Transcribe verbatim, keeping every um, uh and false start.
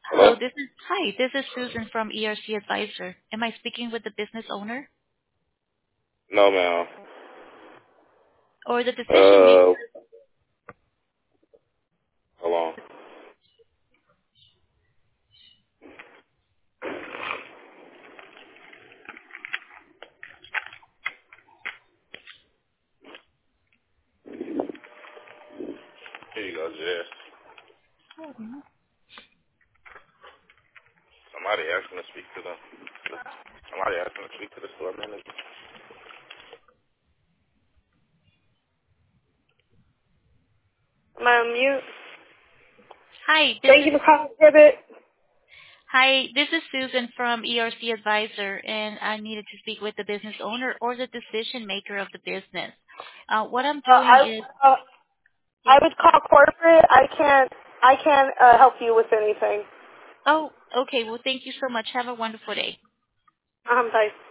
Hello? Hello, this is hi. This is Susan from E R C Advisor. Am I speaking with the business owner No, ma'am. or the decision maker? Uh, hold on. Here you go, Jess. Somebody asked me to speak to the, somebody asked me to speak to the store manager. Am I on mute? Hi, this Thank is you for calling Pivot. hi. This is Susan from E R C Advisor, and I needed to speak with the business owner or the decision maker of the business. Uh, what I'm Uh, doing I, is uh, I yes. would call corporate. I can't, I can't uh, help you with anything. Oh, okay. Well, thank you so much. Have a wonderful day. Um, bye.